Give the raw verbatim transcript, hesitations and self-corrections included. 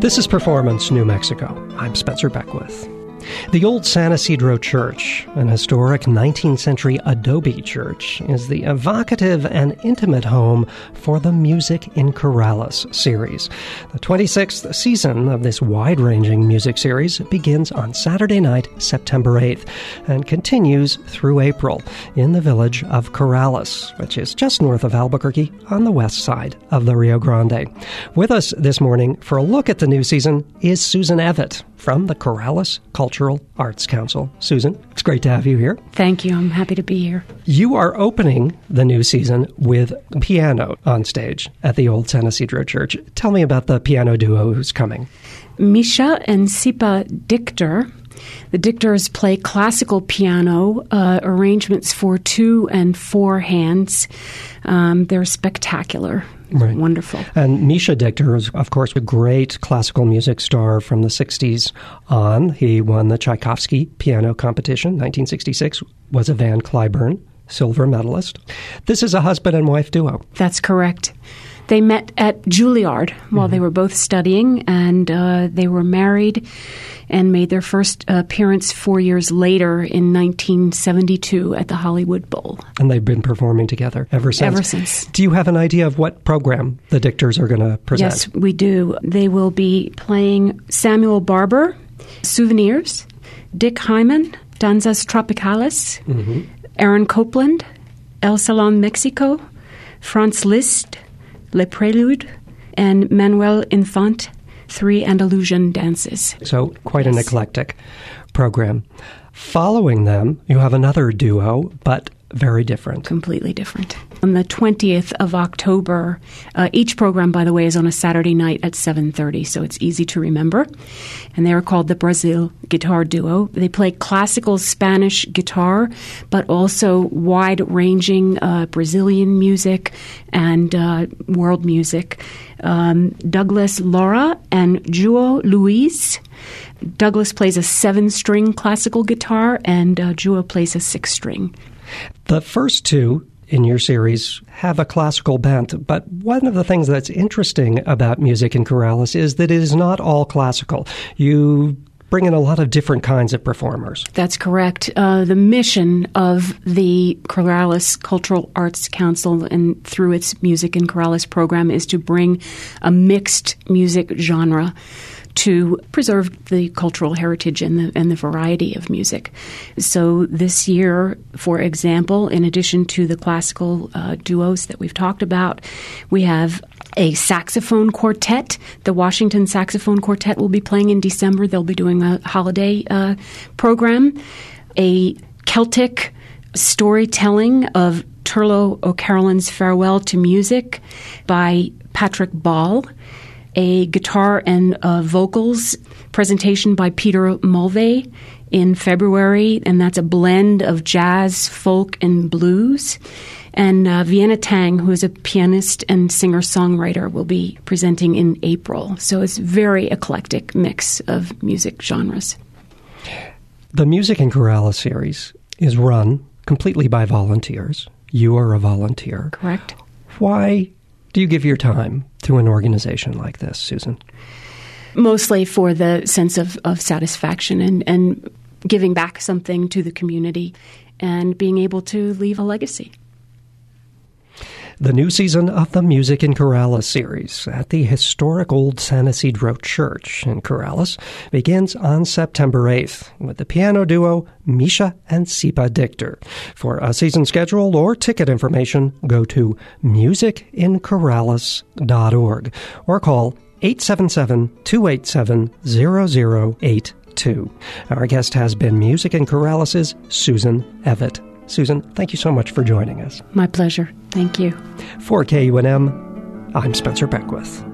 This is Performance New Mexico. I'm Spencer Beckwith. The old San Isidro Church, an historic nineteenth century adobe church, is the evocative and intimate home for the Music in Corrales series. The twenty-sixth season of this wide-ranging music series begins on Saturday night, September eighth, and continues through April in the village of Corrales, which is just north of Albuquerque on the west side of the Rio Grande. With us this morning for a look at the new season is Susan Evett from the Corrales Cultural Arts Council. Susan, it's great to have you here. Thank you. I'm happy to be here. You are opening the new season with piano on stage at the old San Isidro Church. Tell me about the piano duo who's coming. Misha and Sipa Dichter. The Dichters play classical piano uh, arrangements for two and four hands. Um, they're spectacular. Right. Wonderful. And Misha Dichter is, of course, a great classical music star from the sixties on. He won the Tchaikovsky piano competition, nineteen sixty-six, was a Van Cliburn silver medalist. This is a husband and wife duo. That's correct. They met at Juilliard while mm-hmm. they were both studying, and uh, they were married and made their first appearance four years later in nineteen seventy-two at the Hollywood Bowl. And they've been performing together ever since. Ever since. Do you have an idea of what program the Dichters are going to present? Yes, we do. They will be playing Samuel Barber, Souvenirs, Dick Hyman, Danzas Tropicales, mm-hmm. Aaron Copland, El Salon Mexico, Franz Liszt, Le Prelude, and Manuel Infante, three Andalusian dances. So quite yes. an eclectic program. Following them, you have another duo, but very different. Completely different. On the twentieth of October, uh, each program, by the way, is on a Saturday night at seven thirty, so it's easy to remember. And they are called the Brazil Guitar Duo. They play classical Spanish guitar, but also wide-ranging uh, Brazilian music and uh, world music. Um, Douglas Laura and Juo Luis. Douglas plays a seven-string classical guitar, and uh, Juo plays a six-string. The first two in your series have a classical bent, but one of the things that's interesting about Music in Corrales is that it is not all classical. You bring in a lot of different kinds of performers. That's correct. Uh, the mission of the Corrales Cultural Arts Council and through its Music in Corrales program is to bring a mixed music genre to preserve the cultural heritage and the, and the variety of music. So this year, for example, in addition to the classical uh, duos that we've talked about, we have a saxophone quartet. The Washington Saxophone Quartet will be playing in December. They'll be doing a holiday uh, program. A Celtic storytelling of Turlough O'Carolan's Farewell to Music by Patrick Ball. A guitar and uh, vocals presentation by Peter Mulvey in February, and that's a blend of jazz, folk, and blues. And uh, Vienna Tang, who is a pianist and singer-songwriter, will be presenting in April. So it's a very eclectic mix of music genres. The Music in Corrales series is run completely by volunteers. You are a volunteer. Correct. Why do you give your time to an organization like this, Susan? Mostly for the sense of, of satisfaction and, and giving back something to the community and being able to leave a legacy. The new season of the Music in Corrales series at the historic old San Isidro Church in Corrales begins on September eighth with the piano duo Misha and Sipa Dichter. For a season schedule or ticket information, go to music in corrales dot org or call eight seven seven, two eight seven, zero zero eight two. Our guest has been Music in Corrales' Susan Evett. Susan, thank you so much for joining us. My pleasure. Thank you. For K U N M, I'm Spencer Beckwith.